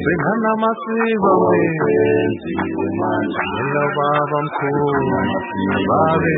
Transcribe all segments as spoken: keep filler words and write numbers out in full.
Benana masiba wenzi Mala baba mkhulu Babe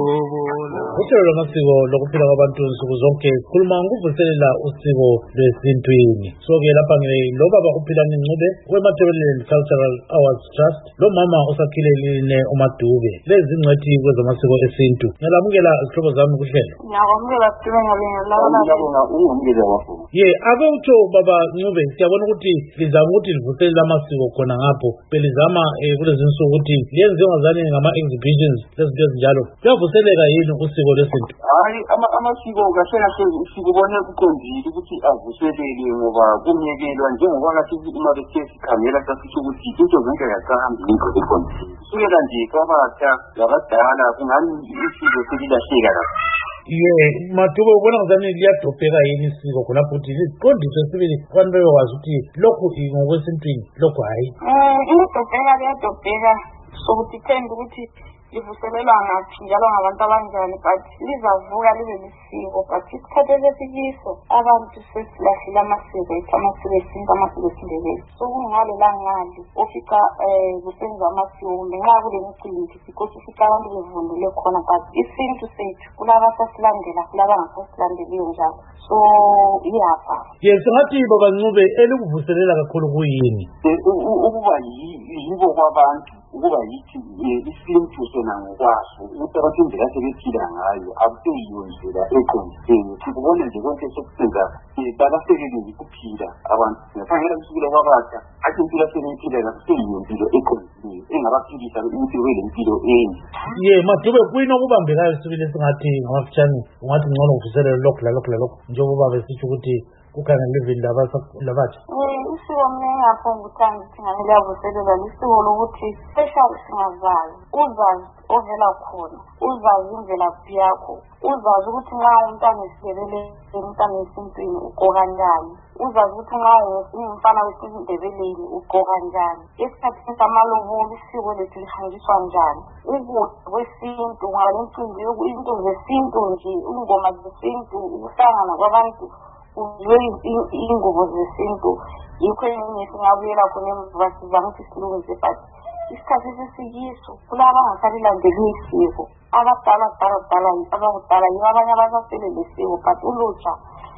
lobola Uhlelo lwamasiko lokuphila kwabantu nsuku zonke khuluma ngokuvuselela usiko lwesintwini. So ke lapha ngilo baba uphilani Ncube weMatabeleland Cultural Awards Trust lo mama usakhilelile uMadube lezi ngcwethi kwezamasiko esintu. Ngiyalamukela izihlobo zami kuhlelo. Ngiyabonga Dube ngabengela ngiyabonga ungumngeza wafo. Ye ake utsho baba Ncube siyabona ukuthi lizama ukuthi livuselela amasiko khona ngapho belizama kulezi nsuku ukuthi liyenze ngazane ngama exhibitions lezinto ezinjalo. Kuyavuseleka yini usiko lesintu? Hayi amasiko kahle kahle sikubone kuqondile ukuthi avuselele ngoba kumyekelwa njengoba ngathi uma bethe sikhangela sasisho ukuthi into zonke yahambi into eqondile. Sukela nje kwabatha labadala kungani isiko selilahleka lapha. Ye Madube ubona ngazani liyadobheka yini isiko khona futhi liqondiswe sibili abantu bekwazi ukuthi lokhu ngokwesintwini lokhu hayi. Eh idobheka liyadobheka sokuthi themba ukuthi livuselelwa ngaphi njalo ngabantu abanjani but lizavuka libe lisiko but isikhathi esikiso abantu sesilahlile amasiko amasiko esintu amasiko esindebele so kungale la ngale ofika eh kusenza amasiko kumbe nxa kule micimbi because ufika abantu bevundile khona but isintu sethu kulaba sasilandela kulaba ngasasilandeliyo njalo so iyapha. Yes ngathi baba Ncube elikuvuselela kakhulu kuyini? Ukuba yibo kwabantu ukuba yithi isintu sona ngokwaso ukuthi abantu indlela sebephila ngayo akuseyiyo ndlela eqondile sikubona nje konke sokusenza balahlekele ukuphila abantu ngakhangela usukela kwabatha athi impilo sebephila akuseyiyo impilo eqondile engabaphilisa ukuthi wele impilo enye. Ye Madube kuyini okubambekayo sibili singathi ngafutshane ungathi ngcono uvuselela lokho lalokho lalokho njengoba besitsho ukuthi kukhangela livini labatsha. Isiko mina ngaphambi kuthanda ukuthi ngane liyavuselela lisiko lokuthi special singazazi uzazi ovela khona uzazi imvelaphi yakho uzazi ukuthi nxa umntana esindebele umntana esintwini ugqoka njani uzazi ukuthi nxa ungumfana wesindebeleni ugqoka njani esikhathini samalobolo isiko lethu lihanjiswa njani ukudla kwesintu ngalemicimbi into zesintu nje ingoma zesintu ukuhlangana kwabantu uzwe ingubo zesintu yikho enye singabuyela khona emva sizama ukuthi silungise but isikhathi sesiyiso kulaba abangasalilandeli isiko abadala dala dala abakudala yibo abanye abasasele lesiko but ulutsha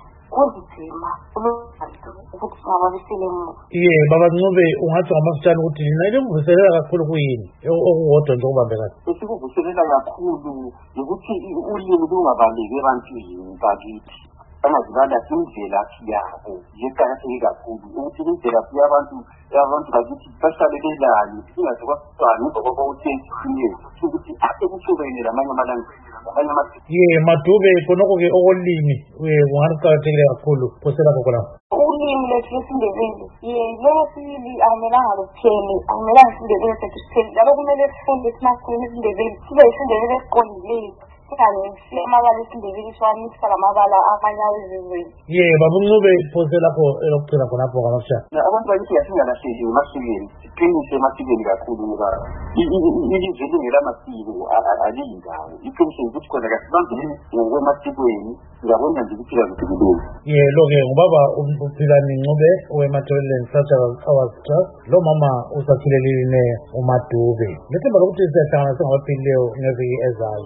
kuzidima ulutsha ukuthi singababisile emuva. Ye baba Ncube ungathi ngamafutshane ukuthi lina livuselela kakhulu kuyini okukodwa nje okubambekayo? Esikuvuselela kakhulu ukuthi ulimi lungabaleki ebantwini bakithi bangazibala imvelaphi yabo yeqakatheke kakhulu ukuthi imvelaphi yabantu abantu bakithi bahlabelelayo singaze kwasitwana ngoba kwawuthesiye ukuthi ake kuhlobene lamanye amalanga amanye amasiko. Ye Madube khonoko-ke okolimi kungaqakathekile kakhulu phosela khona ulimi lethu lesindebele ye lelo sibili akumelanga luphele akumelanga isindebele sethu siphele njalo kumele sifunde simakhuluma isindebele sibe isindebele esiqondileyo amabala esindebele siwamisa lamabala amanye awezizweni. Ye baba Ncube phose lapho elokugcina khonapho ngamafutshane. Abantu bakithi asingalahleki emasikweni siqinise emasikweni kakhulu ngoba ilizwe lingelamasiko aliyindawo iqinisile ukuthi khona kasibambeni ngokwemasikweni ngiyabona nje ukuphila kuthulule. Ye lo-ke ngubaba uphilani Ncube weMatabeleland Cultural Awards Trust lo mama usakhilelile uMadube ngethemba lokuthi siyahlangana sengabaphilileyo ngeviki ezayo.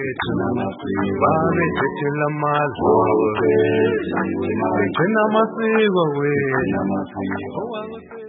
Babe thethela mazwe Wena masiko wena masiko